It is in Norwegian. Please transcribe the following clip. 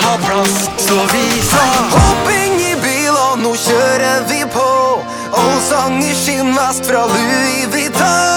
ta plass. Så vi sa hopp inn i bil, og nå kjører vi på. Allsang i skinnvest fra Louis Vuitton.